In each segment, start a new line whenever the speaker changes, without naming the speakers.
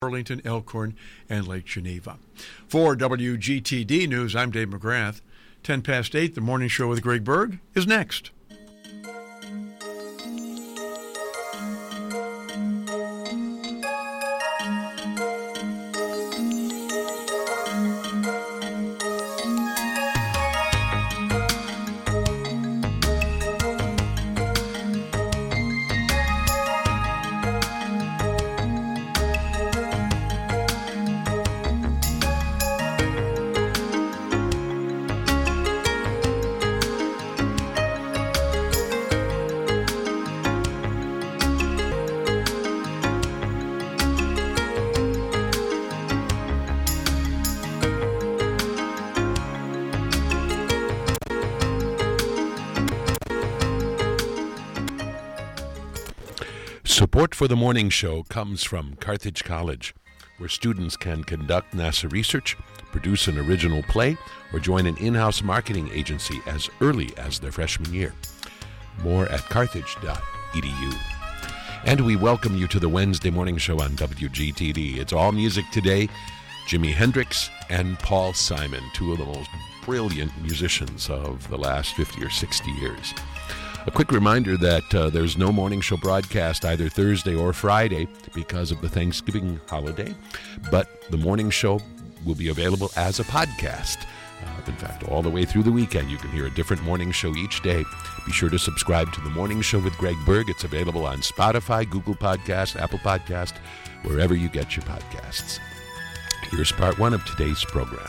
Burlington, Elkhorn, and Lake Geneva. For WGTD News, I'm Dave McGrath. 10 past 8, the morning show with Greg Berg is next.
Support for the morning show comes from Carthage College, where students can conduct NASA research, produce an original play, or join an in-house marketing agency as early as their freshman year. More at carthage.edu. And we welcome you to the Wednesday morning show on WGTD. It's all music today. Jimi Hendrix and Paul Simon, two of the most brilliant musicians of the last 50 or 60 years. A quick reminder that there's no morning show broadcast either Thursday or Friday because of the Thanksgiving holiday, but the morning show will be available as a podcast. In fact, all the way through the weekend, you can hear a different morning show each day. Be sure to subscribe to the Morning Show with Greg Berg. It's available on Spotify, Google Podcast, Apple Podcast, wherever you get your podcasts. Here's part one of today's program.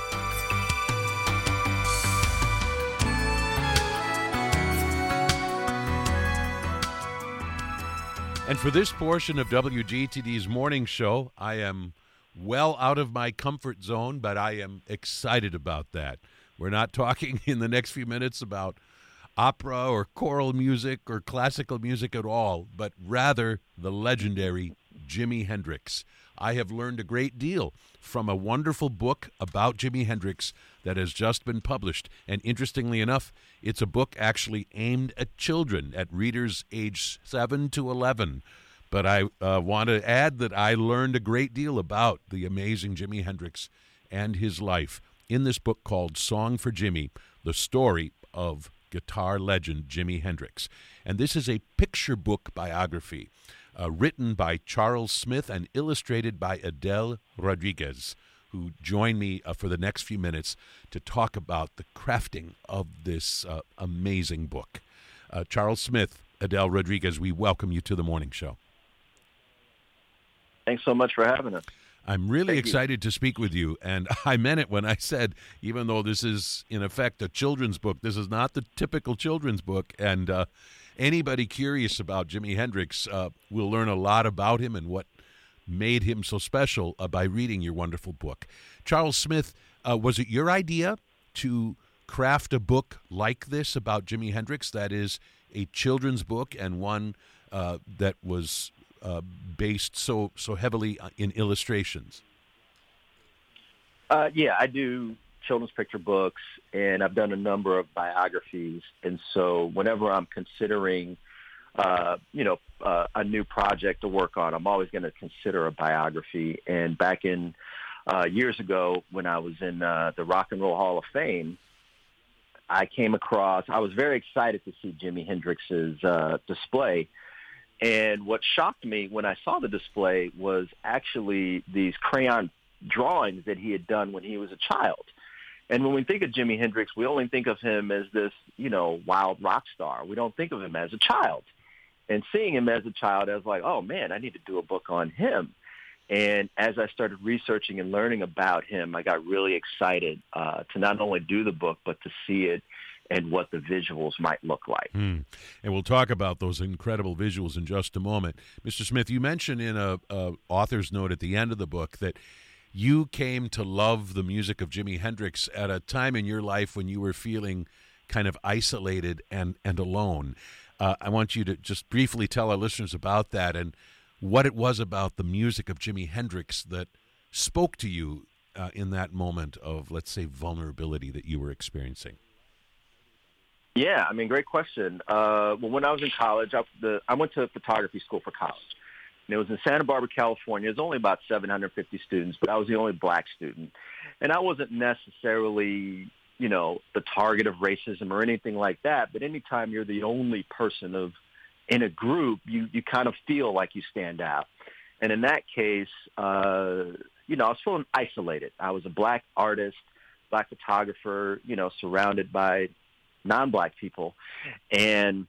And for this portion of WGTD's morning show, I am well out of my comfort zone, but I am excited about that. We're not talking in the next few minutes about opera or choral music or classical music at all, but rather the legendary Jimi Hendrix. I have learned a great deal from a wonderful book about Jimi Hendrix that has just been published. And interestingly enough, it's a book actually aimed at children, at readers age 7 to 11. But I want to add that I learned a great deal about the amazing Jimi Hendrix and his life in this book called Song for Jimi, the story of guitar legend Jimi Hendrix. And this is a picture book biography written by Charles Smith and illustrated by Adele Rodriguez, who joined me for the next few minutes to talk about the crafting of this amazing book. Charles Smith, Adele Rodriguez, we welcome you to the morning show.
Thanks so much for having us.
I'm really excited to speak with you, and I meant it when I said, even though this is, in effect, a children's book, this is not the typical children's book, and anybody curious about Jimi Hendrix will learn a lot about him and what made him so special by reading your wonderful book. Charles Smith, was it your idea to craft a book like this about Jimi Hendrix, that is a children's book and one that was based so heavily in illustrations?
Yeah, I do children's picture books, and I've done a number of biographies. And so whenever I'm considering, a new project to work on, I'm always going to consider a biography. And back in years ago, when I was in the Rock and Roll Hall of Fame, I was very excited to see Jimi Hendrix's display. And what shocked me when I saw the display was actually these crayon drawings that he had done when he was a child. And when we think of Jimi Hendrix, we only think of him as this, wild rock star. We don't think of him as a child. And seeing him as a child, I was like, oh, man, I need to do a book on him. And as I started researching and learning about him, I got really excited to not only do the book, but to see it and what the visuals might look like.
And we'll talk about those incredible visuals in just a moment. Mr. Smith, you mentioned in a author's note at the end of the book that you came to love the music of Jimi Hendrix at a time in your life when you were feeling kind of isolated and alone. I want you to just briefly tell our listeners about that and what it was about the music of Jimi Hendrix that spoke to you in that moment of, let's say, vulnerability that you were experiencing.
Yeah, great question. Well, when I was in college, I went to photography school for college. And it was in Santa Barbara, California. It was only about 750 students, but I was the only black student. And I wasn't necessarily, the target of racism or anything like that. But anytime you're the only person in a group, you kind of feel like you stand out. And in that case, I was feeling isolated. I was a black artist, black photographer, surrounded by non-black people. And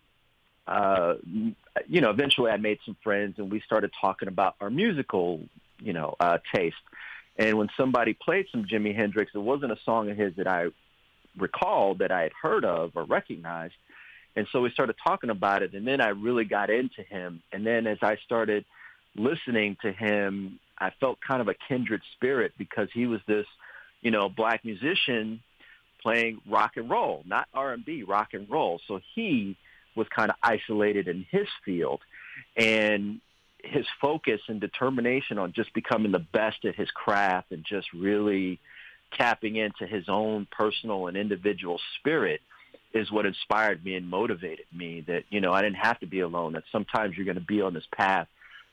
eventually I made some friends and we started talking about our musical, taste. And when somebody played some Jimi Hendrix, it wasn't a song of his that I recalled that I had heard of or recognized. And so we started talking about it, and then I really got into him. And then as I started listening to him, I felt kind of a kindred spirit because he was this, black musician playing rock and roll, not R&B, rock and roll. So he was kind of isolated in his field, and his focus and determination on just becoming the best at his craft and just really tapping into his own personal and individual spirit is what inspired me and motivated me that, I didn't have to be alone, that sometimes you're going to be on this path,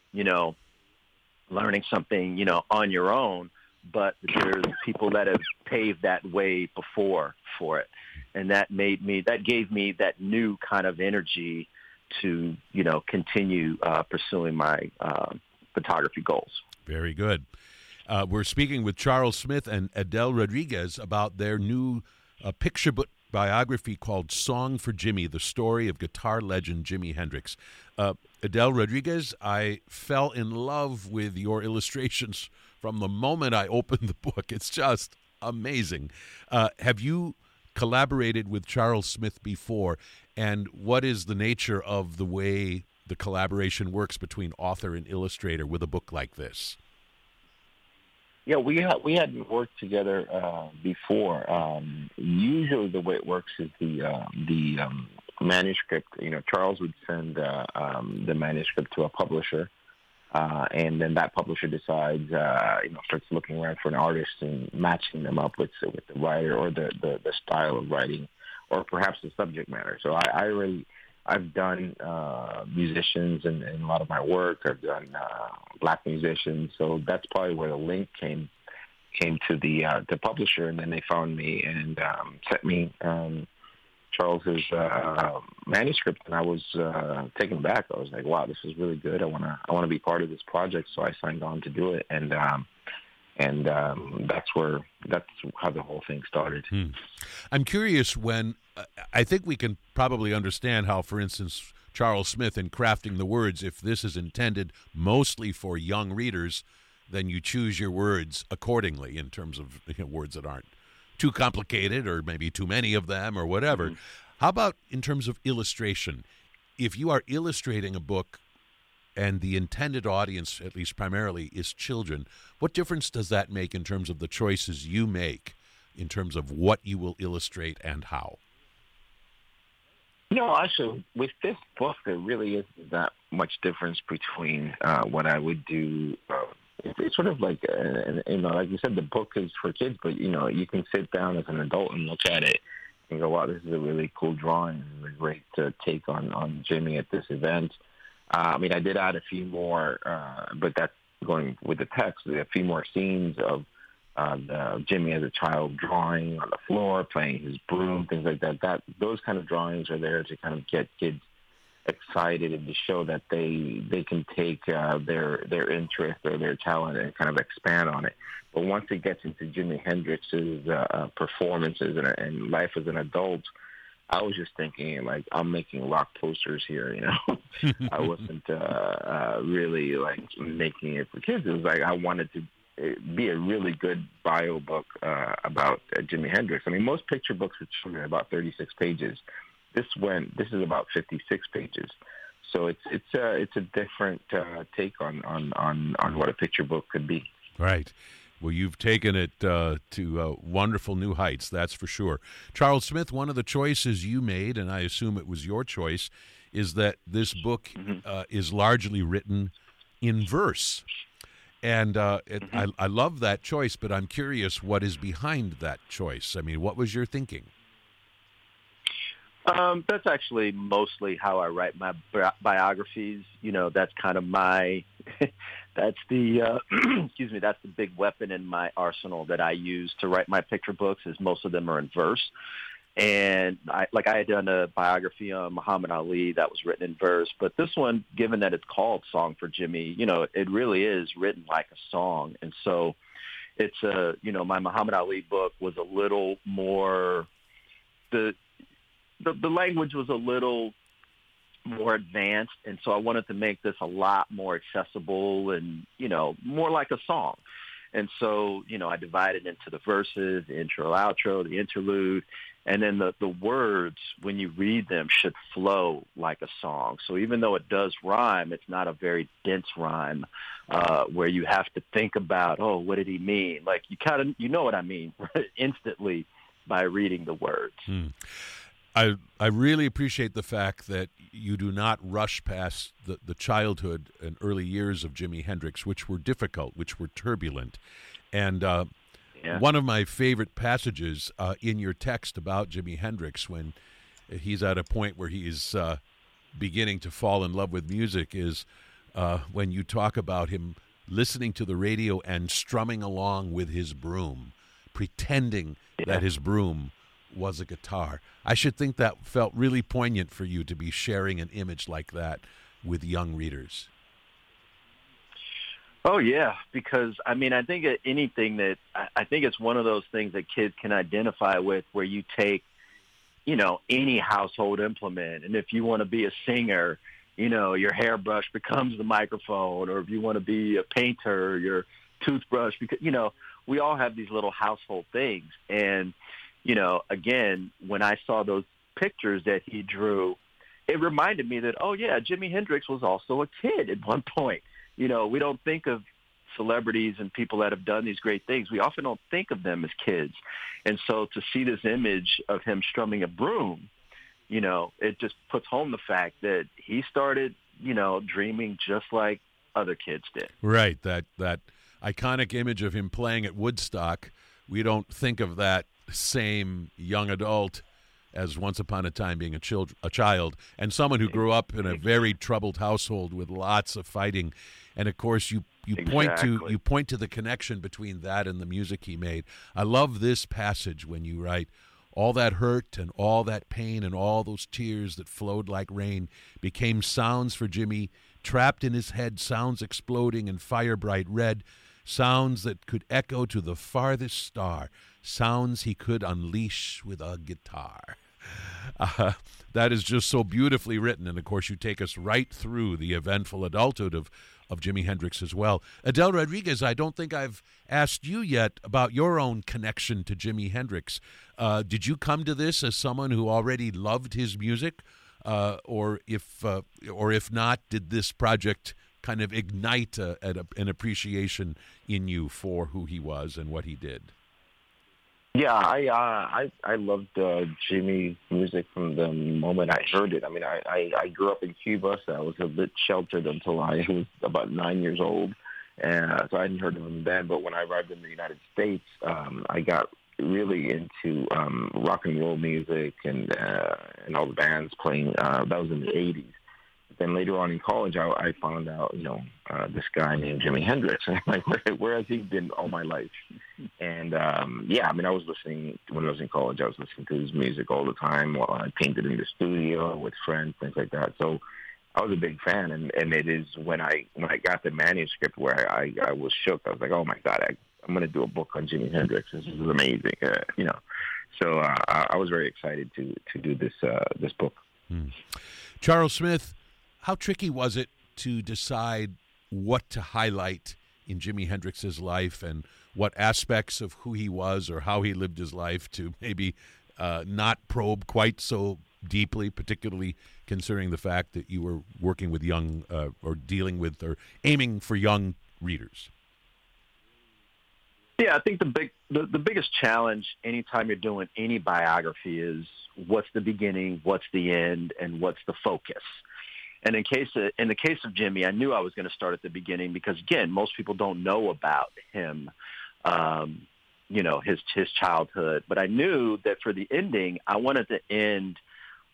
learning something, on your own, but there's people that have paved that way before for it. And that gave me that new kind of energy to, continue pursuing my photography goals.
Very good. We're speaking with Charles Smith and Adele Rodriguez about their new picture book biography called Song for Jimmy, the story of guitar legend Jimi Hendrix. Adele Rodriguez, I fell in love with your illustrations from the moment I opened the book. It's just amazing. Have you collaborated with Charles Smith before, and what is the nature of the way the collaboration works between author and illustrator with a book like this?
Yeah, we hadn't worked together before. Usually, the way it works is the manuscript. Charles would send the manuscript to a publisher, and then that publisher decides, starts looking around for an artist and matching them up with the writer or the style of writing, or perhaps the subject matter. So I've done musicians in a lot of my work. I've done black musicians, so that's probably where the link came to the publisher, and then they found me and sent me Charles's manuscript, and I was taken back. I was like, "Wow, this is really good. I want to be part of this project." So I signed on to do it, and that's how the whole thing started.
I'm curious when. I think we can probably understand how, for instance, Charles Smith in crafting the words, if this is intended mostly for young readers, then you choose your words accordingly in terms of words that aren't too complicated or maybe too many of them or whatever. Mm-hmm. How about in terms of illustration? If you are illustrating a book and the intended audience, at least primarily, is children, what difference does that make in terms of the choices you make in terms of what you will illustrate and how?
No, actually, with this book, there really isn't that much difference between what I would do. It's sort of like, like you said, the book is for kids, but, you can sit down as an adult and look at it and go, wow, this is a really cool drawing, a great take on Jimmy at this event. I did add a few more, but that's going with the text, a few more scenes of Jimmy as a child drawing on the floor, playing his broom, things like that. Those kind of drawings are there to kind of get kids excited and to show that they can take their interest or their talent and kind of expand on it. But once it gets into Jimi Hendrix's performances and life as an adult, I was just thinking, like, I'm making rock posters here, I wasn't really, like, making it for kids. It was like I wanted to be a really good bio book about Jimi Hendrix. Most picture books for children are about 36 pages. This is about 56 pages. So it's a different take on what a picture book could be.
Right. Well, you've taken it to wonderful new heights, that's for sure. Charles Smith, one of the choices you made, and I assume it was your choice, is that this book is largely written in verse. And I love that choice, but I'm curious what is behind that choice. What was your thinking?
That's actually mostly how I write my biographies. You know, that's kind of my, that's the, excuse me, that's the big weapon in my arsenal that I use to write my picture books, is most of them are in verse. And I had done a biography on Muhammad Ali that was written in verse, but this one, given that it's called Song for Jimmy, you know, it really is written like a song. And so it's my Muhammad Ali book was a little more, the language was a little more advanced, and so I wanted to make this a lot more accessible and, you know, more like a song. And so, you know, I divided into the verses, the intro, outro, the interlude, and then the words, when you read them, should flow like a song. So even though it does rhyme, it's not a very dense rhyme where you have to think about, oh, what did he mean? Like, you know what I mean instantly by reading the words.
I really appreciate the fact that you do not rush past the childhood and early years of Jimi Hendrix, which were difficult, which were turbulent. And one of my favorite passages in your text about Jimi Hendrix, when he's at a point where he is beginning to fall in love with music, is when you talk about him listening to the radio and strumming along with his broom, pretending that his broom was a guitar. I should think that felt really poignant for you to be sharing an image like that with young readers.
Oh, yeah, because, I mean, I think anything that – I think it's one of those things that kids can identify with, where you take, you know, any household implement, and if you want to be a singer, you know, your hairbrush becomes the microphone, or if you want to be a painter, your toothbrush, because, you know, we all have these little household things. And, you know, again, when I saw those pictures that he drew, it reminded me that, oh, yeah, Jimi Hendrix was also a kid at one point. You know, we don't think of celebrities and people that have done these great things. We often don't think of them as kids. And so to see this image of him strumming a broom, you know, it just puts home the fact that he started, you know, dreaming just like other kids did.
Right. That iconic image of him playing at Woodstock, we don't think of that same young adult as once upon a time being a child, and someone who grew up in a very troubled household with lots of fighting. And of course, you point to the connection between that and the music he made. I love this passage when you write, all that hurt and all that pain and all those tears that flowed like rain became sounds for Jimmy, trapped in his head, sounds exploding in fire bright red, sounds that could echo to the farthest star, sounds he could unleash with a guitar. That is just so beautifully written. And, of course, you take us right through the eventful adulthood of Jimi Hendrix as well. Adele Rodriguez, I don't think I've asked you yet about your own connection to Jimi Hendrix. Did you come to this as someone who already loved his music? Or if not, did this project kind of ignite an appreciation in you for who he was and what he did?
Yeah, I loved Jimmy's music from the moment I heard it. I mean, I grew up in Cuba, so I was a bit sheltered until I was about 9 years old, and so I hadn't heard of him then. But when I arrived in the United States, I got really into rock and roll music and all the bands playing. That was in the 80s. Then later on in college, I found out, you know, this guy named Jimi Hendrix. And I'm like, where has he been all my life? And, yeah, I mean, I was listening, when I was in college, I was listening to his music all the time while I painted in the studio with friends, things like that. So I was a big fan. And it is when I got the manuscript where I was shook. I was like, oh, my God, I'm going to do a book on Jimi Hendrix. This is amazing, you know. So I was very excited to do this book.
Charles Smith, how tricky was it to decide what to highlight in Jimi Hendrix's life and what aspects of who he was or how he lived his life to maybe not probe quite so deeply, particularly considering the fact that you were working with young or dealing with or aiming for young readers?
Yeah, I think the biggest challenge anytime you're doing any biography is what's the beginning, what's the end, and what's the focus. And in the case of Jimmy, I knew I was going to start at the beginning because, again, most people don't know about him, you know, his childhood. But I knew that for the ending, I wanted to end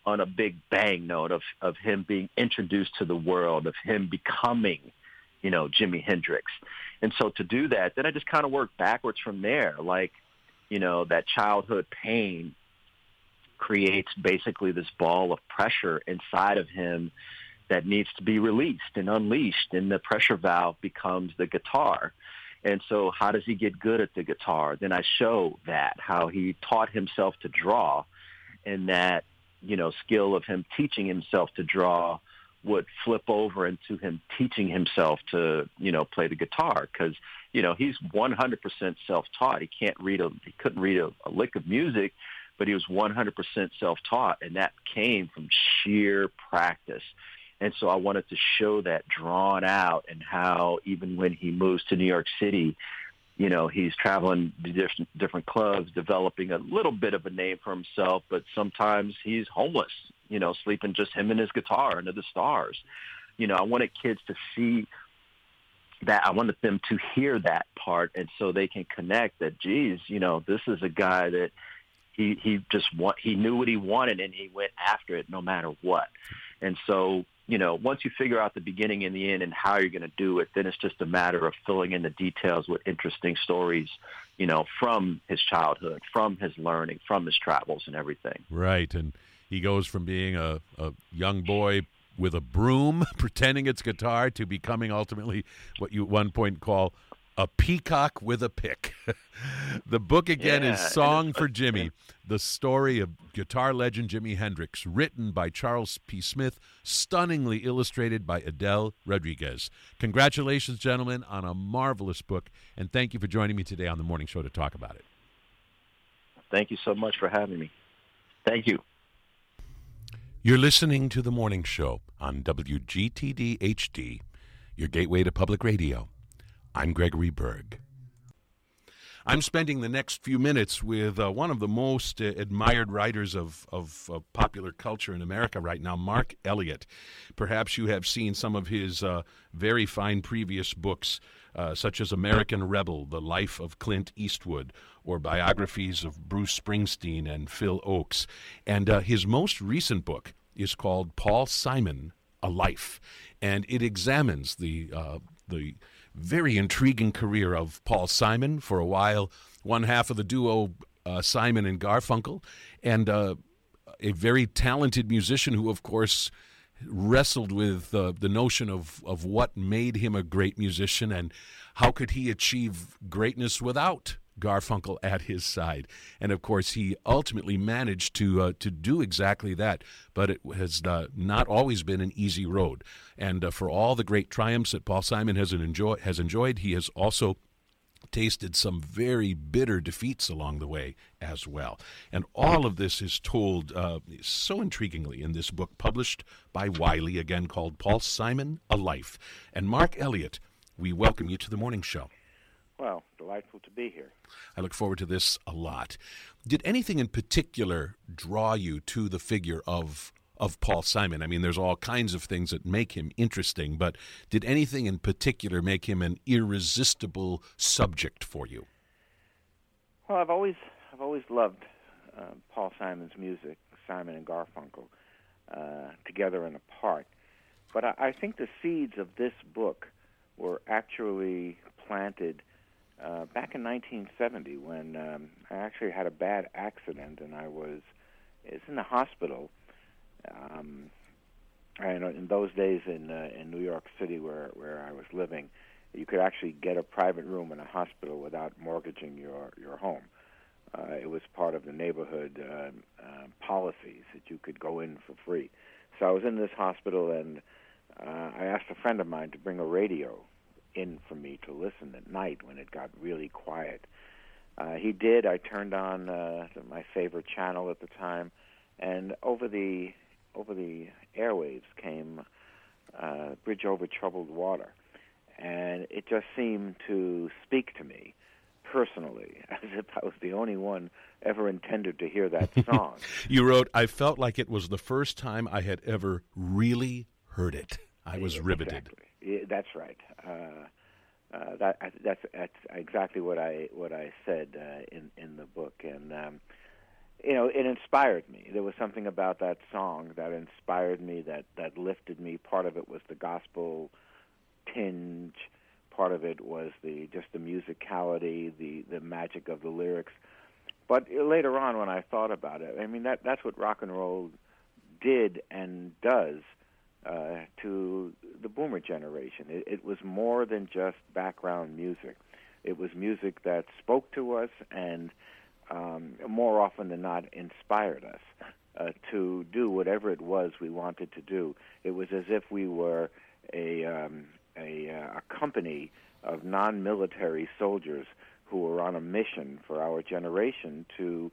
on a big bang note of him being introduced to the world, of him becoming, Jimi Hendrix. And so to do that, then I just kind of worked backwards from there. Like, that childhood pain creates basically this ball of pressure inside of him that needs to be released and unleashed, and the pressure valve becomes the guitar. And so how does he get good at the guitar? Then I show that, how he taught himself to draw, and that, skill of him teaching himself to draw would flip over into him teaching himself to, play the guitar. Because, he's 100% self-taught. He couldn't read a lick of music, but he was 100% self-taught, and that came from sheer practice. And so I wanted to show that drawn out, and how even when he moves to New York City, he's traveling to different clubs, developing a little bit of a name for himself, but sometimes he's homeless, sleeping just him and his guitar under the stars. I wanted kids to see that. I wanted them to hear that part, and so they can connect that, geez, this is a guy that he knew what he wanted, and he went after it no matter what. And so, once you figure out the beginning and the end and how you're going to do it, then it's just a matter of filling in the details with interesting stories, from his childhood, from his learning, from his travels and everything.
Right. And he goes from being a young boy with a broom pretending it's guitar to becoming ultimately what you at one point call a peacock with a pick. The book, again, is Song for Jimmy, the story of guitar legend Jimi Hendrix, written by Charles P. Smith, stunningly illustrated by Adele Rodriguez. Congratulations, gentlemen, on a marvelous book, and thank you for joining me today on The Morning Show to talk about it.
Thank you so much for having me. Thank you.
You're listening to The Morning Show on WGTD HD, your gateway to public radio. I'm Gregory Berg. I'm spending the next few minutes with one of the most admired writers of popular culture in America right now, Mark Elliott. Perhaps you have seen some of his very fine previous books, such as American Rebel, The Life of Clint Eastwood, or biographies of Bruce Springsteen and Phil Ochs. And his most recent book is called Paul Simon, A Life, and it examines the very intriguing career of Paul Simon, for a while one half of the duo Simon and Garfunkel, and a very talented musician who, of course, wrestled with the notion of what made him a great musician and how could he achieve greatness without Garfunkel at his side. And, of course, he ultimately managed to do exactly that, but it has not always been an easy road. And for all the great triumphs that Paul Simon has enjoyed, he has also tasted some very bitter defeats along the way as well. And all of this is told so intriguingly in this book published by Wiley, again called Paul Simon, A Life. And Mark Elliott, we welcome you to the Morning Show.
Well, delightful to be here.
I look forward to this a lot. Did anything in particular draw you to the figure of Paul Simon? I mean, there's all kinds of things that make him interesting, but did anything in particular make him an irresistible subject for you?
Well, I've always loved Paul Simon's music, Simon and Garfunkel, together and apart. But I think the seeds of this book were actually planted back in 1970 when I actually had a bad accident and I was in the hospital. I know in those days in New York City where I was living, you could actually get a private room in a hospital without mortgaging your home. It was part of the neighborhood policies that you could go in for free. So I was in this hospital and I asked a friend of mine to bring a radio in for me to listen at night when it got really quiet. He did. I turned on my favorite channel at the time, and over the airwaves came Bridge Over Troubled Water, and it just seemed to speak to me personally, as if I was the only one ever intended to hear that song.
You wrote, I felt like it was the first time I had ever really heard it. I was riveted.
Exactly. Yeah, that's right. That's exactly what I said in the book, and it inspired me. There was something about that song that inspired me, that lifted me. Part of it was the gospel tinge. Part of it was the musicality, the magic of the lyrics. But later on, when I thought about it, I mean, that's what rock and roll did and does to the boomer generation. It was more than just background music. It was music that spoke to us and more often than not inspired us to do whatever it was we wanted to do. It was as if we were a company of non-military soldiers who were on a mission for our generation to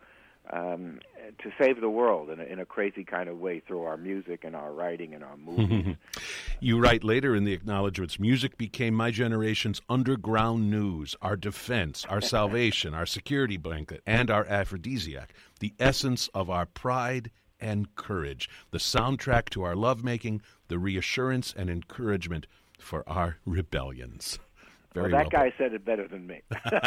save the world in a crazy kind of way through our music and our writing and our movies.
You write later in the acknowledgments, music became my generation's underground news, our defense, our salvation, our security blanket, and our aphrodisiac, the essence of our pride and courage, the soundtrack to our lovemaking, the reassurance and encouragement for our rebellions.
Well, that guy said it better than me.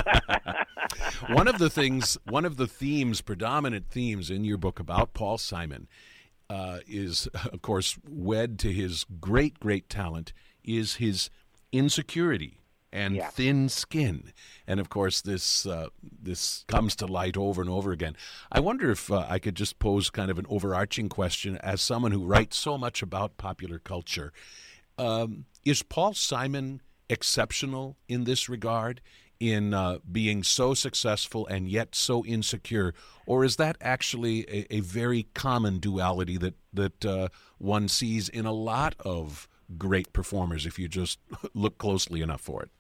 One of the themes, predominant themes in your book about Paul Simon is, of course, wed to his great, great talent, is his insecurity and thin skin. And, of course, this comes to light over and over again. I wonder if I could just pose kind of an overarching question as someone who writes so much about popular culture. Is Paul Simon exceptional in this regard, in being so successful and yet so insecure, or is that actually a very common duality that one sees in a lot of great performers if you just look closely enough for it?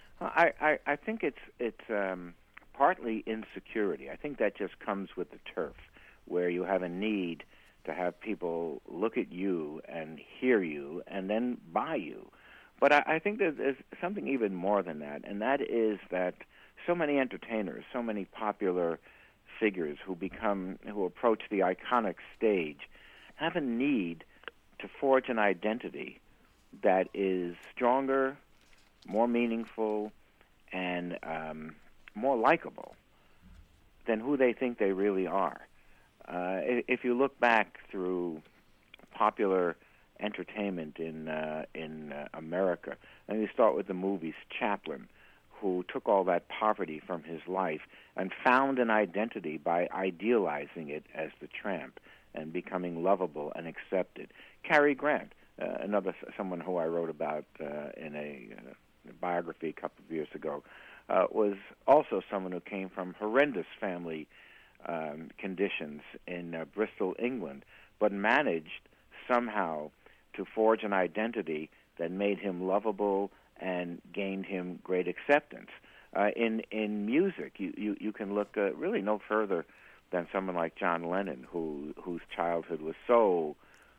I think it's partly insecurity. I think that just comes with the turf, where you have a need to have people look at you and hear you and then buy you. But I think there's something even more than that, and that is that so many entertainers, so many popular figures who approach the iconic stage have a need to forge an identity that is stronger, more meaningful, and more likable than who they think they really are. If you look back through popular entertainment in America, and you start with the movies, Chaplin, who took all that poverty from his life and found an identity by idealizing it as the tramp and becoming lovable and accepted. Cary Grant, someone who I wrote about in a biography a couple of years ago, was also someone who came from horrendous family conditions in Bristol, England, but managed somehow to forge an identity that made him lovable and gained him great acceptance. In music, you can look really no further than someone like John Lennon, whose childhood was so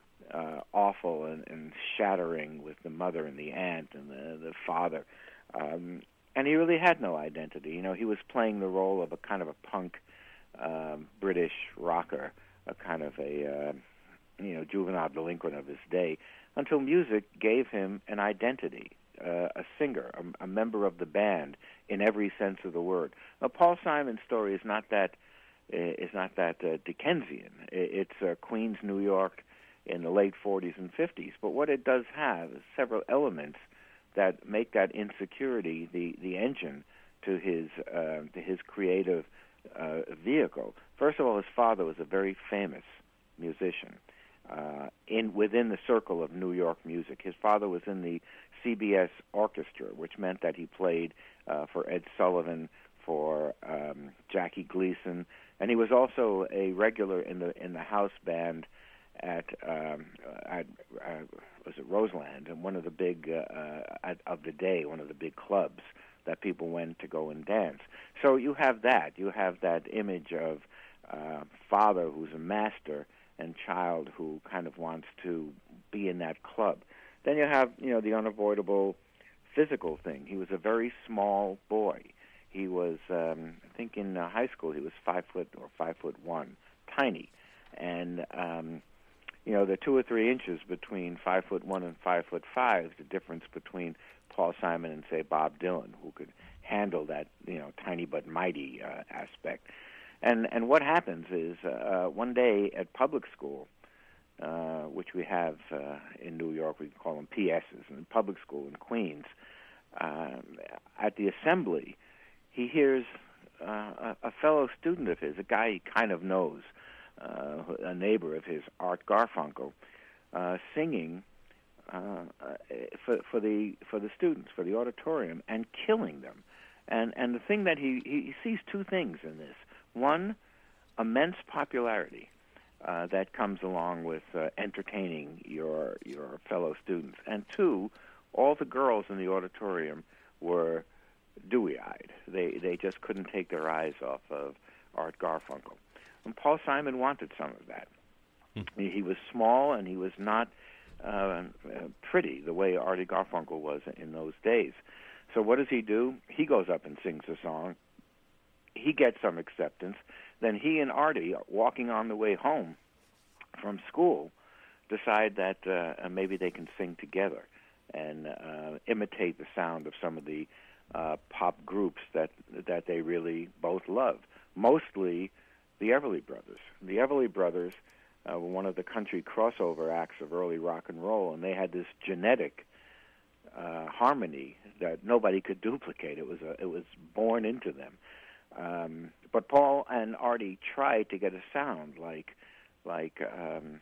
awful and shattering with the mother and the aunt and the father. And he really had no identity. He was playing the role of a kind of a punk British rocker, a kind of a juvenile delinquent of his day, until music gave him an identity, a singer, a member of the band in every sense of the word. Now, Paul Simon's story is not that Dickensian. It's Queens, New York, in the late 40s and 50s. But what it does have is several elements that make that insecurity the engine to his creative vehicle. First of all, his father was a very famous musician within the circle of New York music. His father was in the CBS orchestra, which meant that he played for Ed Sullivan, for Jackie Gleason, and he was also a regular in the house band at was it Roseland, and one of the big of the day, one of the big clubs that people went to go and dance. So you have that image of father who's a master and child who kind of wants to be in that club. Then you have the unavoidable physical thing. He was a very small boy. He was, I think, in high school he was 5 foot or 5'1", tiny, and the 2 or 3 inches between 5'1" and 5'5", the difference between Paul Simon and say Bob Dylan, who could handle that tiny but mighty aspect. And what happens is one day at public school, which we have in New York, we call them PSs, in public school in Queens, at the assembly, he hears a fellow student of his, a guy he kind of knows, a neighbor of his, Art Garfunkel, singing for the students, for the auditorium, and killing them. And the thing that he sees two things in this. One, immense popularity that comes along with entertaining your fellow students. And two, all the girls in the auditorium were dewy-eyed. They just couldn't take their eyes off of Art Garfunkel. And Paul Simon wanted some of that. He was small and he was not pretty the way Artie Garfunkel was in those days. So what does he do? He goes up and sings a song. He gets some acceptance. Then he and Artie, walking on the way home from school, decide that maybe they can sing together and imitate the sound of some of the pop groups that they really both love, mostly the Everly Brothers. The Everly Brothers were one of the country crossover acts of early rock and roll, and they had this genetic harmony that nobody could duplicate. It was born into them. But Paul and Artie tried to get a sound like the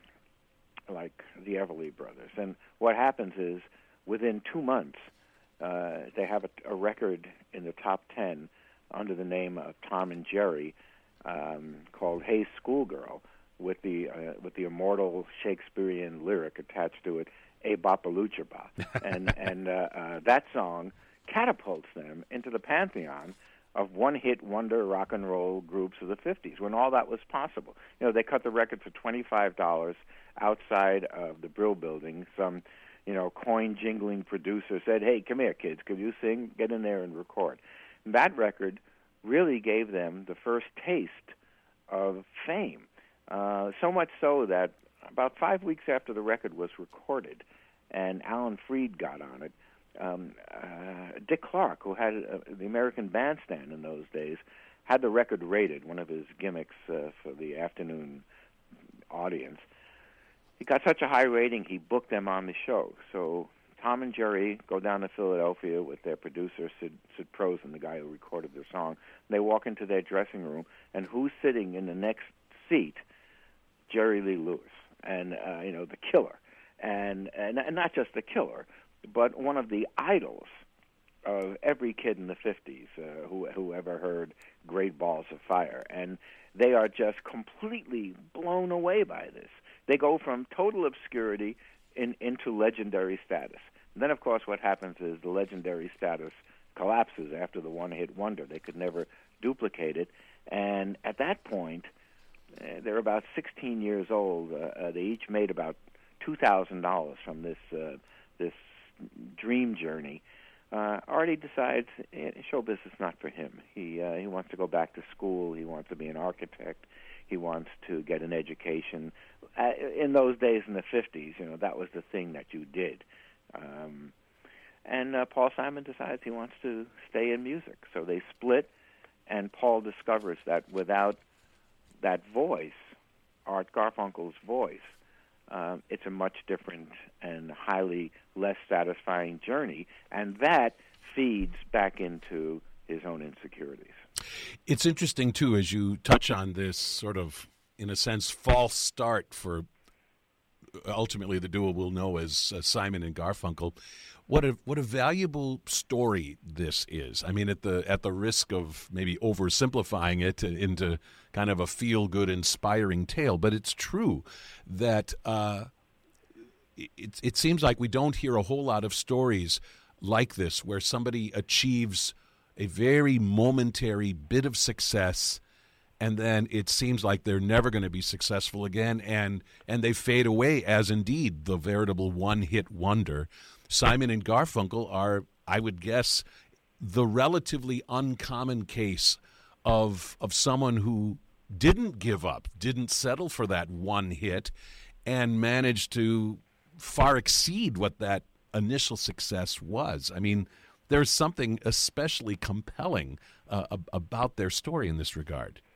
Everly Brothers. And what happens is, within 2 months, they have a record in the top 10 under the name of Tom and Jerry, called "Hey Schoolgirl," with the immortal Shakespearean lyric attached to it, "A Bapaluchaba," and that song catapults them into the pantheon of one-hit wonder rock and roll groups of the 50s, when all that was possible. You know, they cut the record for $25 outside of the Brill Building. Some, coin-jingling producer said, "Hey, come here, kids. Could you sing? Get in there and record." And that record really gave them the first taste of fame. So much so that about 5 weeks after the record was recorded and Alan Freed got on it, Dick Clark, who had the American Bandstand in those days, had the record rated, one of his gimmicks for the afternoon audience. He got such a high rating, he booked them on the show. So Tom and Jerry go down to Philadelphia with their producer, Sid Prosen, the guy who recorded their song. They walk into their dressing room, and who's sitting in the next seat? Jerry Lee Lewis, and the Killer, and not just the Killer, but one of the idols of every kid in the 50s who ever heard Great Balls of Fire. And they are just completely blown away by this. They go from total obscurity into legendary status. And then, of course, what happens is the legendary status collapses after the one-hit wonder. They could never duplicate it. And at that point, they're about 16 years old. They each made about $2,000 from this dream journey. Artie decides show business is not for him. He wants to go back to school. He wants to be an architect. He wants to get an education. In those days, in the 50s, that was the thing that you did. And Paul Simon decides he wants to stay in music. So they split, and Paul discovers that without that voice, Art Garfunkel's voice, it's a much different and highly less satisfying journey, and that feeds back into his own insecurities.
It's interesting, too, as you touch on this sort of, in a sense, false start for ultimately the duo we'll know as Simon and Garfunkel. What a valuable story this is. I mean, at the risk of maybe oversimplifying it into kind of a feel-good, inspiring tale, but it's true that it seems like we don't hear a whole lot of stories like this where somebody achieves a very momentary bit of success and then it seems like they're never going to be successful again, and they fade away as indeed the veritable one-hit wonder. Simon and Garfunkel are, I would guess, the relatively uncommon case of someone who didn't give up, didn't settle for that one hit, and managed to far exceed what that initial success was. I mean, there's something especially compelling about their story in this regard.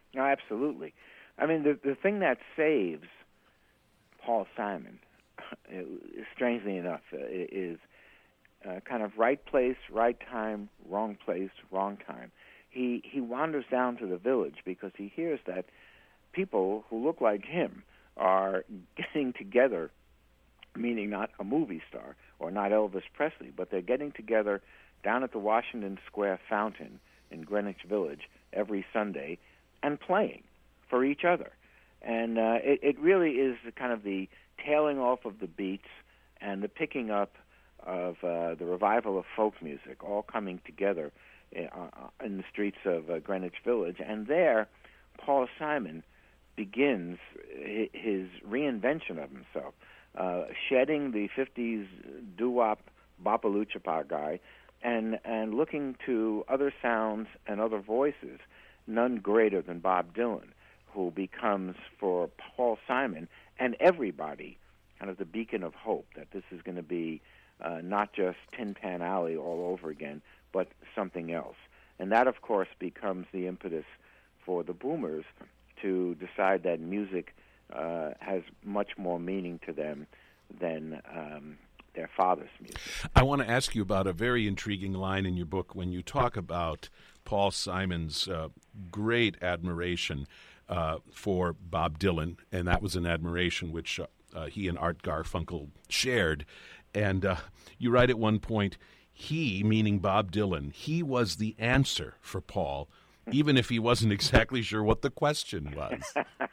No, absolutely. I mean, the thing that saves Paul Simon, strangely enough, is kind of right place, right time, wrong place, wrong time. He wanders down to the village because he hears that people who look like him are getting together, meaning not a movie star or not Elvis Presley, but they're getting together down at the Washington Square Fountain in Greenwich Village every Sunday and playing for each other. And it really is kind of the tailing off of the beats and the picking up of the revival of folk music all coming together in the streets of Greenwich Village. And there, Paul Simon begins his reinvention of himself, shedding the 50s doo-wop Bapaluchapa guy and looking to other sounds and other voices, none greater than Bob Dylan, who becomes, for Paul Simon and everybody, kind of the beacon of hope that this is going to be not just Tin Pan Alley all over again, but something else. And that, of course, becomes the impetus for the Boomers to decide that music has much more meaning to them than their father's music.
I want to ask you about a very intriguing line in your book when you talk about Paul Simon's great admiration for Bob Dylan, and that was an admiration which he and Art Garfunkel shared. And you write at one point, he, meaning Bob Dylan, he was the answer for Paul, even if he wasn't exactly sure what the question was.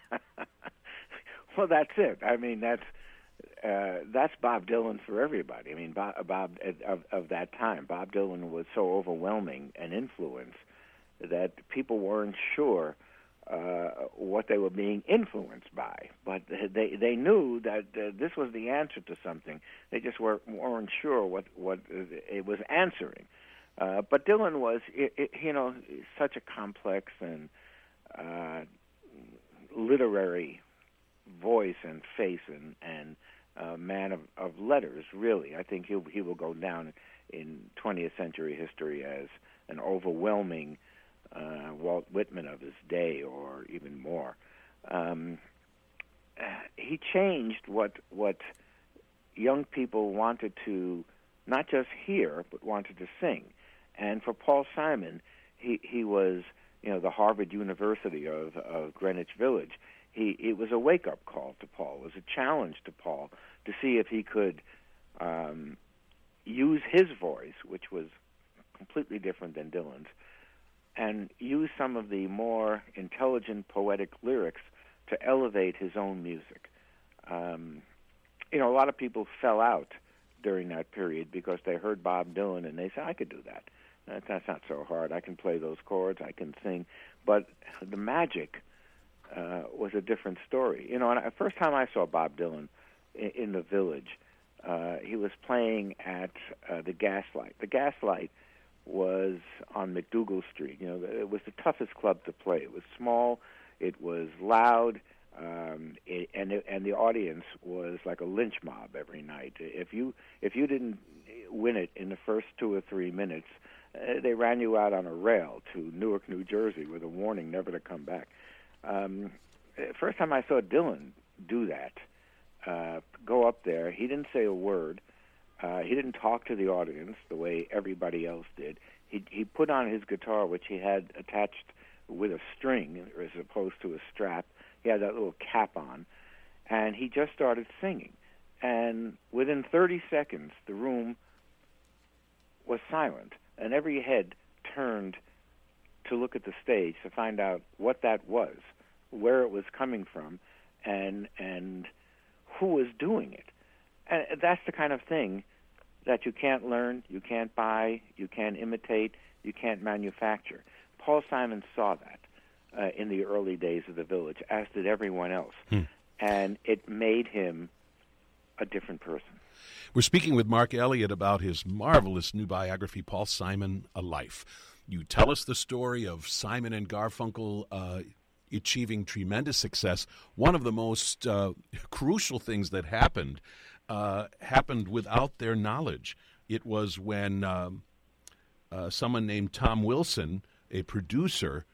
Well, that's it. I mean, that's Bob Dylan for everybody. I mean, Bob of that time, Bob Dylan was so overwhelming an influence that people weren't sure what they were being influenced by, but they knew that this was the answer to something. They just weren't sure what it was answering. But Dylan was, such a complex and literary voice and face and man of letters. Really, I think he will go down in 20th century history as an overwhelming Walt Whitman of his day, or even more. He changed what young people wanted to not just hear, but wanted to sing. And for Paul Simon, he was, the Harvard University of Greenwich Village. It was a wake-up call to Paul. It was a challenge to Paul to see if he could use his voice, which was completely different than Dylan's, and use some of the more intelligent, poetic lyrics to elevate his own music. A lot of people fell out during that period because they heard Bob Dylan and they said, I could do that. That's not so hard. I can play those chords. I can sing. But the magic was a different story. And the first time I saw Bob Dylan in the Village, he was playing at the Gaslight. The Gaslight was on McDougal Street. It was the toughest club to play. It was small, it was loud, and the audience was like a lynch mob every night. If you didn't win it in the first 2 or 3 minutes, they ran you out on a rail to Newark, New Jersey, with a warning never to come back. First time I saw Dylan do that, go up there, he didn't say a word. He didn't talk to the audience the way everybody else did. He put on his guitar, which he had attached with a string as opposed to a strap. He had that little cap on, and he just started singing. And within 30 seconds, the room was silent, and every head turned to look at the stage to find out what that was, where it was coming from, and who was doing it. And that's the kind of thing that you can't learn, you can't buy, you can't imitate, you can't manufacture. Paul Simon saw that in the early days of the Village, as did everyone else. And it made him a different person.
We're speaking with Mark Elliott about his marvelous new biography, Paul Simon, A Life. You tell us the story of Simon and Garfunkel achieving tremendous success. One of the most crucial things that happened without their knowledge. It was when someone named Tom Wilson, a producer,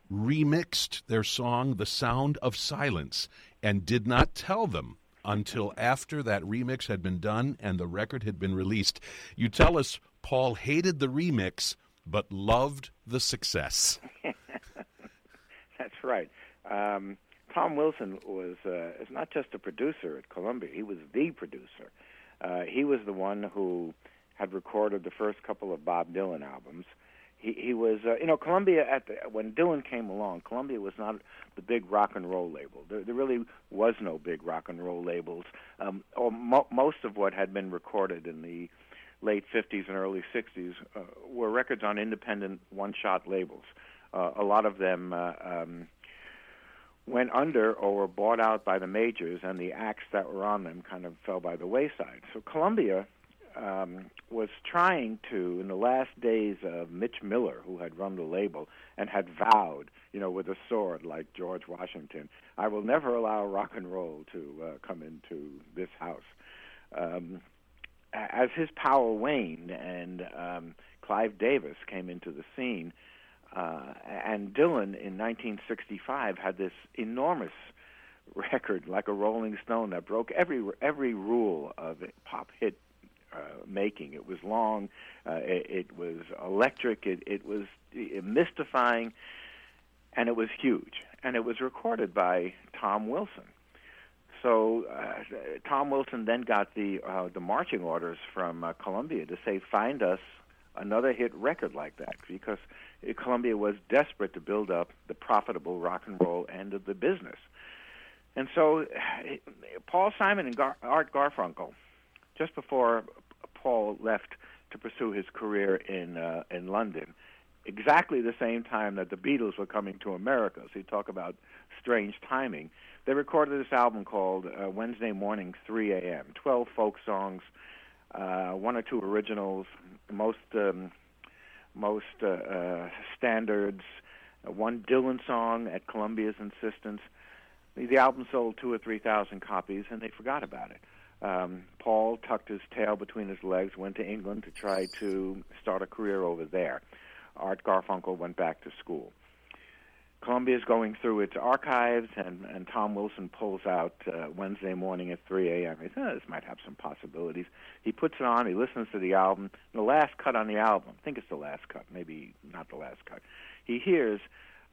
remixed their song The Sound of Silence and did not tell them until after that remix had been done and the record had been released. You tell us Paul hated the remix but loved the success.
That's right. Tom Wilson is not just a producer at Columbia. He was the producer. He was the one who had recorded the first couple of Bob Dylan albums. He was, Columbia, when Dylan came along, Columbia was not the big rock and roll label. There really was no big rock and roll labels. Most of what had been recorded in the late 50s and early 60s were records on independent one-shot labels. A lot of them went under or were bought out by the majors, and the acts that were on them kind of fell by the wayside. So Columbia was trying to, in the last days of Mitch Miller, who had run the label and had vowed, with a sword like George Washington, I will never allow rock and roll to come into this house. As his power waned and Clive Davis came into the scene, and Dylan in 1965 had this enormous record, like a Rolling Stone, that broke every rule of pop hit making. It was long, it was electric, it was mystifying, and it was huge. And it was recorded by Tom Wilson. So Tom Wilson then got the marching orders from Columbia to say, find us another hit record like that, because Columbia was desperate to build up the profitable rock and roll end of the business. And so Paul Simon and Art Garfunkel, just before Paul left to pursue his career in London, exactly the same time that the Beatles were coming to America, so you talk about strange timing, they recorded this album called Wednesday Morning 3 a.m., 12 folk songs, one or two originals, most standards, one Dylan song at Columbia's insistence. The album sold 2,000 or 3,000 copies, and they forgot about it. Paul tucked his tail between his legs, went to England to try to start a career over there. Art Garfunkel went back to school. Columbia's going through its archives, and Tom Wilson pulls out Wednesday Morning at 3 a.m. He says, this might have some possibilities. He puts it on, he listens to the album. The last cut on the album, I think it's the last cut, maybe not the last cut, he hears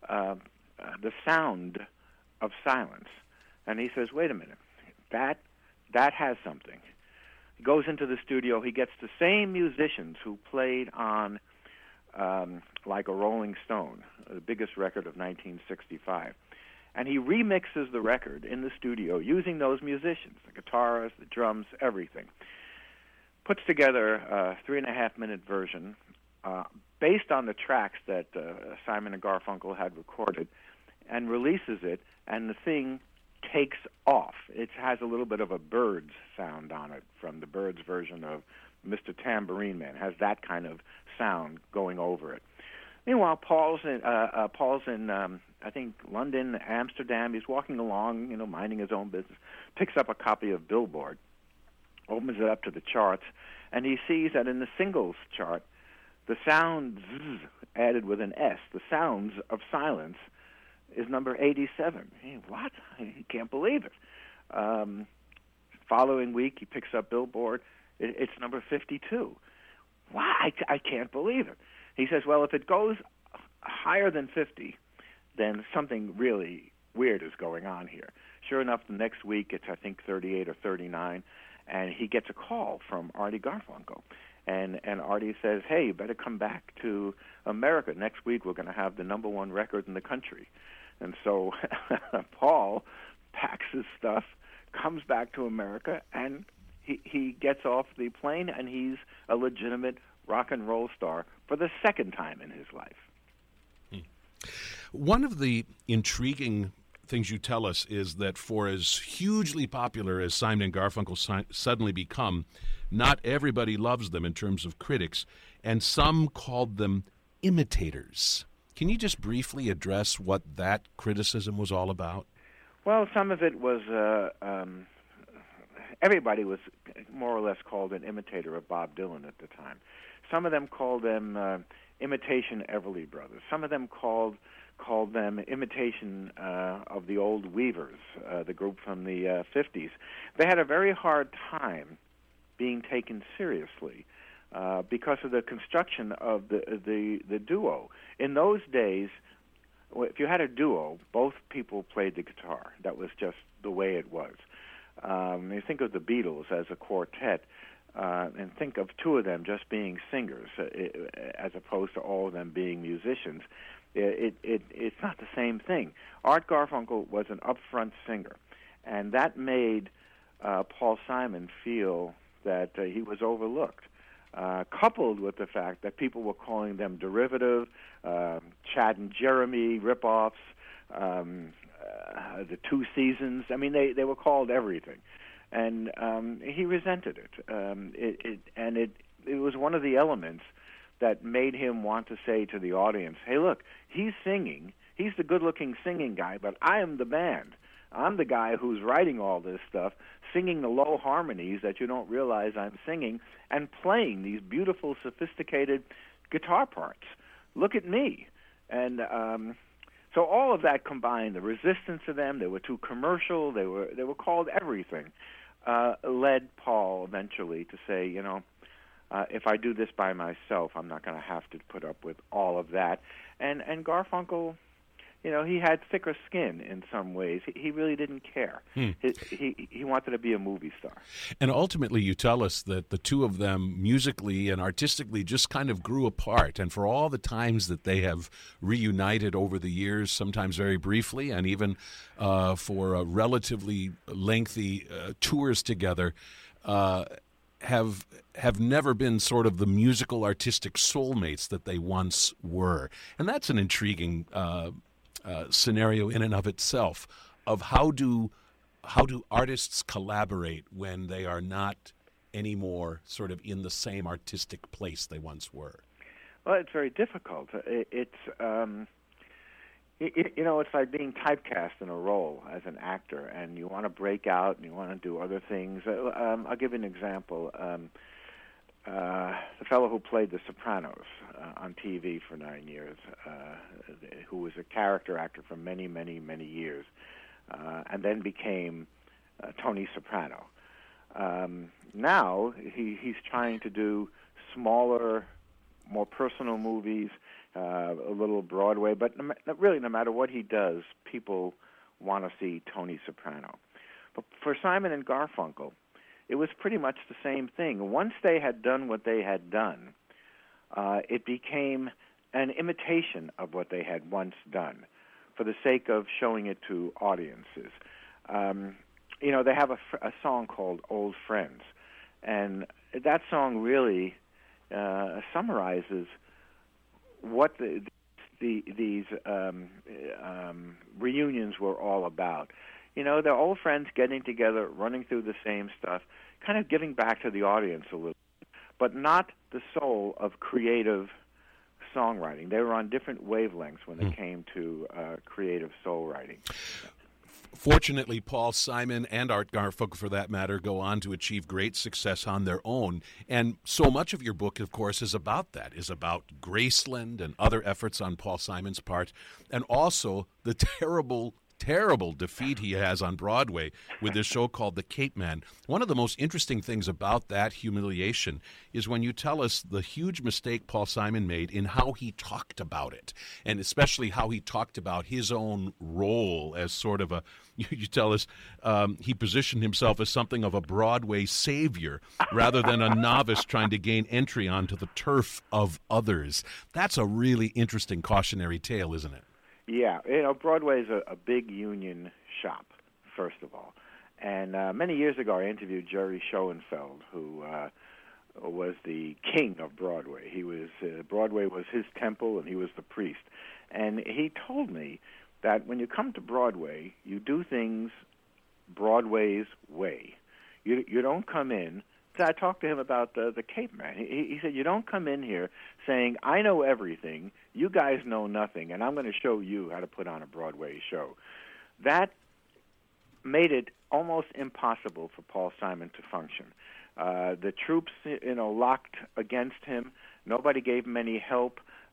the sound of silence. And he says, wait a minute, that has something. He goes into the studio, he gets the same musicians who played on like a Rolling Stone, the biggest record of 1965. And he remixes the record in the studio using those musicians, the guitars, the drums, everything. Puts together a 3.5-minute version based on the tracks that Simon and Garfunkel had recorded, and releases it, and the thing takes off. It has a little bit of a Byrds sound on it from the Byrds version of Mr. Tambourine Man. It has that kind of sound going over it. Meanwhile, Paul's in I think London, Amsterdam. He's walking along, minding his own business. Picks up a copy of Billboard, opens it up to the charts, and he sees that in the singles chart, the sound Z added with an S, the sounds of silence, is number 87. What? He can't believe it. Following week, he picks up Billboard. It's number 52. Why? I can't believe it. He says, well, if it goes higher than 50, then something really weird is going on here. Sure enough, the next week, it's, I think, 38 or 39, and he gets a call from Artie Garfunkel. And Artie says, hey, you better come back to America. Next week, we're going to have the number one record in the country. And so Paul packs his stuff, comes back to America, and he gets off the plane, and he's a legitimate rock and roll star for the second time in his life.
One of the intriguing things you tell us is that for as hugely popular as Simon and Garfunkel suddenly become, not everybody loves them in terms of critics, and some called them imitators. Can you just briefly address what that criticism was all about?
Well, some of it was everybody was more or less called an imitator of Bob Dylan at the time. Some of them called them imitation Everly Brothers. Some of them called them imitation of the old Weavers, the group from the 50s. They had a very hard time being taken seriously because of the construction of the duo. In those days, if you had a duo, both people played the guitar. That was just the way it was. You think of the Beatles as a quartet, and think of two of them just being singers, as opposed to all of them being musicians. It's not the same thing. Art Garfunkel was an upfront singer, and that made Paul Simon feel that he was overlooked, coupled with the fact that people were calling them derivative, Chad and Jeremy ripoffs, the Two Seasons. I mean, they were called everything, and he resented it. It was one of the elements that made him want to say to the audience, "Hey, look, he's singing. He's the good-looking singing guy, but I am the band. I'm the guy who's writing all this stuff, singing the low harmonies that you don't realize I'm singing, and playing these beautiful, sophisticated guitar parts. Look at me." And so all of that combined, the resistance to them, they were too commercial, they were called everything, led Paul eventually to say, if I do this by myself, I'm not going to have to put up with all of that. And Garfunkel, he had thicker skin in some ways. He really didn't care. He wanted to be a movie star.
And ultimately, you tell us that the two of them, musically and artistically, just kind of grew apart. And for all the times that they have reunited over the years, sometimes very briefly, and even for relatively lengthy tours together, have never been sort of the musical artistic soulmates that they once were. And that's an intriguing scenario in and of itself, of how do artists collaborate when they are not anymore sort of in the same artistic place they once were.
Well, it's very difficult. It's like being typecast in a role as an actor, and you want to break out and you want to do other things. I'll give you an example. The fellow who played The Sopranos on TV for 9 years, who was a character actor for many, many, many years, and then became Tony Soprano. Now he's trying to do smaller, more personal movies, a little Broadway, but really no matter what he does, people want to see Tony Soprano. But for Simon and Garfunkel, it was pretty much the same thing. Once they had done what they had done, it became an imitation of what they had once done for the sake of showing it to audiences. They have a song called Old Friends, and that song really summarizes what these reunions were all about. They're old friends getting together, running through the same stuff, kind of giving back to the audience a little, but not the soul of creative songwriting. They were on different wavelengths when it came to creative soul writing.
Fortunately, Paul Simon and Art Garfunkel, for that matter, go on to achieve great success on their own. And so much of your book, of course, is about that, is about Graceland and other efforts on Paul Simon's part, and also the terrible defeat he has on Broadway with this show called The Cape Man. One of the most interesting things about that humiliation is when you tell us the huge mistake Paul Simon made in how he talked about it, and especially how he talked about his own role as sort of you tell us he positioned himself as something of a Broadway savior rather than a novice trying to gain entry onto the turf of others. That's a really interesting cautionary tale, isn't it?
Yeah, Broadway is a big union shop, first of all. And many years ago, I interviewed Jerry Schoenfeld, who was the king of Broadway. He was Broadway was his temple, and he was the priest. And he told me that when you come to Broadway, you do things Broadway's way. You don't come in. I talked to him about the Cape Man. He said, you don't come in here saying, I know everything, you guys know nothing, and I'm going to show you how to put on a Broadway show. That made it almost impossible for Paul Simon to function. The troops, locked against him. Nobody gave him any help.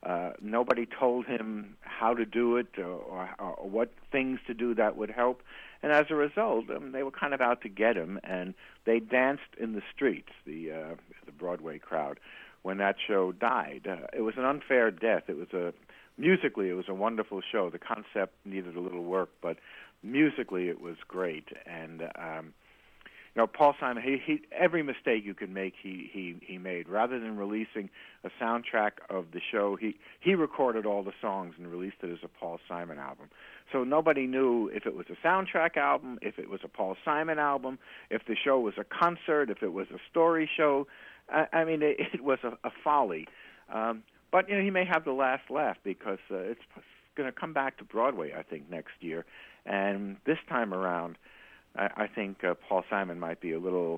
Nobody told him how to do it or what things to do that would help. And as a result, they were kind of out to get him, and they danced in the streets, the Broadway crowd, when that show died. It was an unfair death. Musically, it was a wonderful show. The concept needed a little work, but musically it was great. And Paul Simon, he every mistake you could make, he made. Rather than releasing a soundtrack of the show, he recorded all the songs and released it as a Paul Simon album. So nobody knew if it was a soundtrack album, if it was a Paul Simon album, if the show was a concert, if it was a story show. I mean, it was a folly. But he may have the last laugh because it's going to come back to Broadway, I think, next year. And this time around, I think Paul Simon might be a little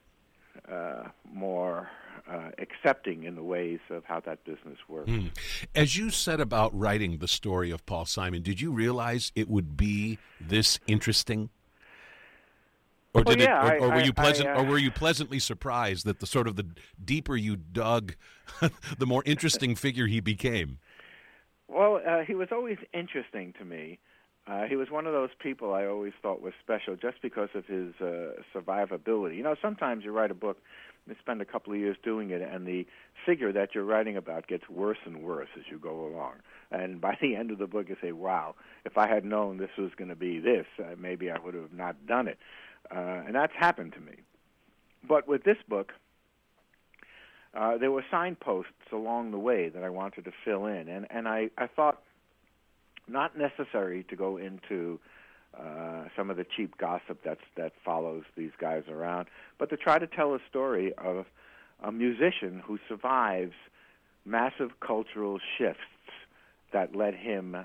more accepting in the ways of how that business works.
As you said about writing the story of Paul Simon, did you realize it would be this interesting? Or were you pleasantly surprised that the sort of the deeper you dug, the more interesting figure he became?
Well, he was always interesting to me. He was one of those people I always thought was special just because of his survivability. Sometimes you write a book, you spend a couple of years doing it, and the figure that you're writing about gets worse and worse as you go along. And by the end of the book, you say, wow, if I had known this was going to be this, maybe I would have not done it. And that's happened to me. But with this book, there were signposts along the way that I wanted to fill in. And I thought, not necessary to go into some of the cheap gossip that follows these guys around, but to try to tell a story of a musician who survives massive cultural shifts that let him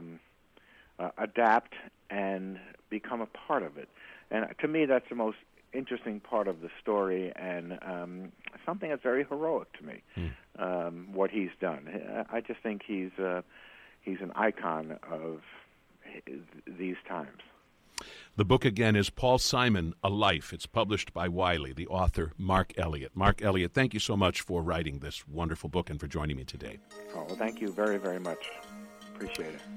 adapt and become a part of it. And to me, that's the most interesting part of the story, and something that's very heroic to me, what he's done. I just think he's an icon of these times.
The book, again, is Paul Simon, A Life. It's published by Wiley, the author, Mark Elliott. Mark Elliott, thank you so much for writing this wonderful book and for joining me today.
Oh, well, thank you very, very much. Appreciate it.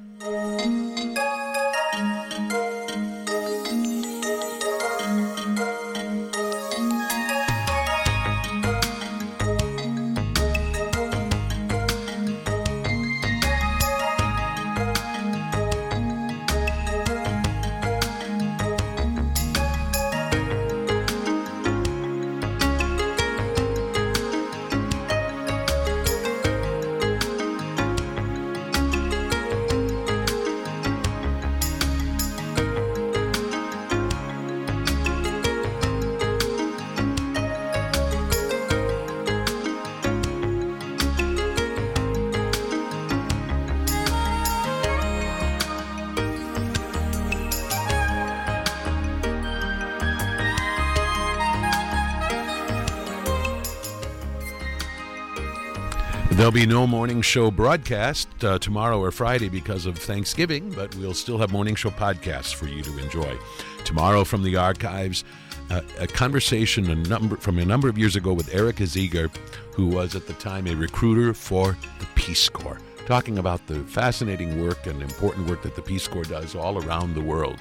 There'll be no morning show broadcast tomorrow or Friday because of Thanksgiving, but we'll still have morning show podcasts for you to enjoy. Tomorrow from the archives, a conversation from a number of years ago with Erica Ziegler, who was at the time a recruiter for the Peace Corps, talking about the fascinating work and important work that the Peace Corps does all around the world.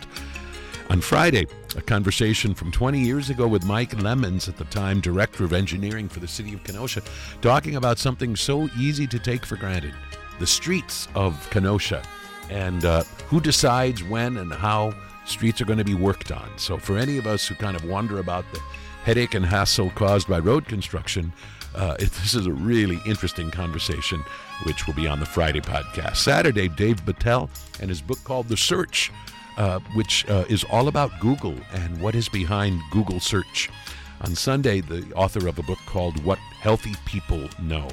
On Friday, a conversation from 20 years ago with Mike Lemons, at the time Director of Engineering for the City of Kenosha, talking about something so easy to take for granted, the streets of Kenosha, and who decides when and how streets are going to be worked on. So for any of us who kind of wonder about the headache and hassle caused by road construction, this is a really interesting conversation, which will be on the Friday podcast. Saturday, Dave Battelle and his book called The Search, which is all about Google and what is behind Google search. On Sunday, the author of a book called What Healthy People Know.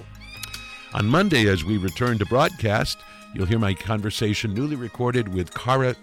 On Monday, as we return to broadcast, you'll hear my conversation newly recorded with Kara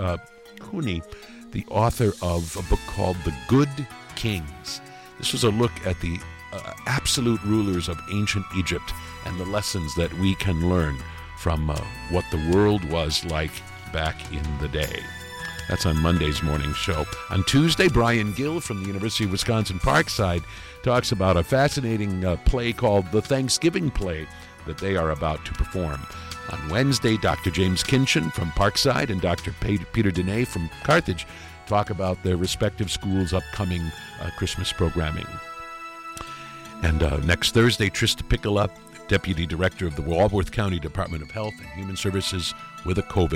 Cooney, the author of a book called The Good Kings. This was a look at the absolute rulers of ancient Egypt and the lessons that we can learn from what the world was like back in the day. That's on Monday's morning show. On Tuesday, Brian Gill from the University of Wisconsin Parkside talks about a fascinating play called The Thanksgiving Play that they are about to perform. On Wednesday, Dr. James Kinchin from Parkside and Dr. Peter Dene from Carthage talk about their respective schools' upcoming Christmas programming. And next Thursday, Trista Piccola, Deputy Director of the Walworth County Department of Health and Human Services, with a COVID